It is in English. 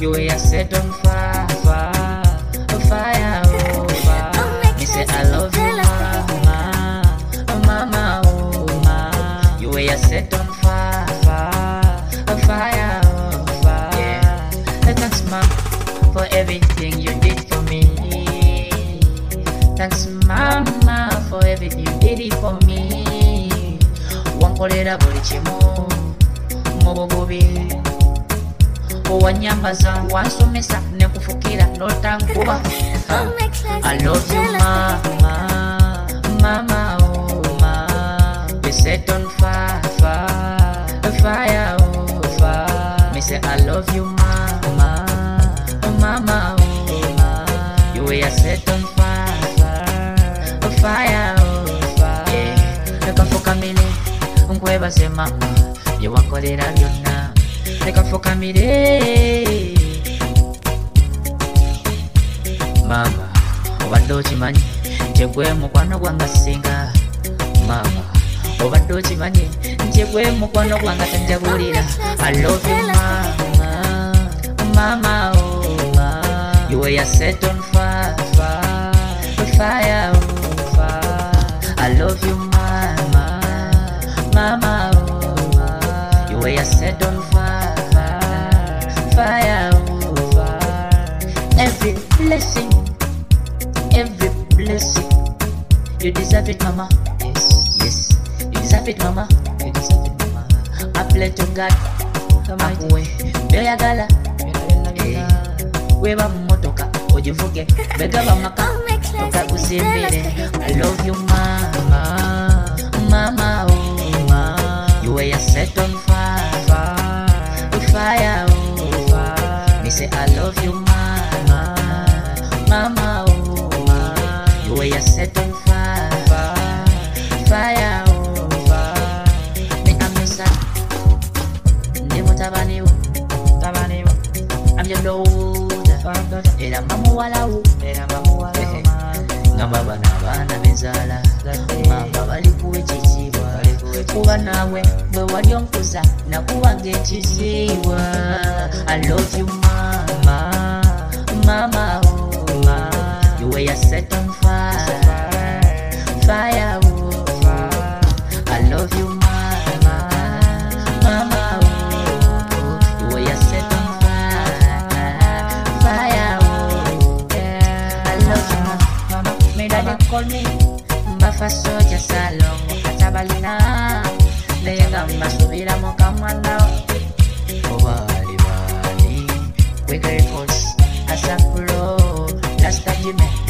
You were set on fire, fire, fire, oh fire. Me say I love you, mama, mama, oh mama. You were set on fire, fire, fire, oh fire. Yeah. Thanks, mom, for everything you did for me. Thanks, mama, for everything you did it for me. Wankolera buli kimu mu bugubi. Wanyambaza wansomesa nekufukira notankuba. I love you, mama, mama, oh mama. You set on fire, fire, fire, oh fire. Me say I love you, mama, mama, oh mama. You were set on fire, fire, fire, oh fire. Yeah, nekafukamile nkwebaze mama, bye wankolera byonna. Nekafukamire mama, obadde okimanyi nti gwe mukwano gwange singa. Mama, obadde okimanyi nti gwe mukwano gwange tanjabulira. I love you, mama, mama, oh mama. You were set on fire, fire, fire, oh fire. I love you, mama, mama, oh mama. You were set on fire, fire, oh fire. Every blessing, you deserve it, mama. Yes, yes, you deserve it, mama. You deserve it, mama. I pray to God, akuwe byoyagala. Weba mumotoka ogivuge, bega bamaka tokakusimbire. I love you, mama, mama, oh mama. You were set on fire, fire, oh fire. Me say I love you, mama, mama, oh mama. You were set on fire, fire, oh fire. Me I'm your son, Nemo Tabaniwo, I'm your daughter, era mamuwalawo, nga baba n'abaana benzala, mama balikuwa ekitiibwa, kuba naawe bwe wali onkuza nakuwanga ekitiibwa. I love you, mama, mama, oh mama. You were set on fire, fire, oh fire. I love you, mama, mama, oh. You were set on fire, oh yeah. I love you, mama. Me daddy call me Mbafa Soja Salongo Katabalina. Lenga mbasubira mukamwana. Obali bali, we records Asapro, last jime.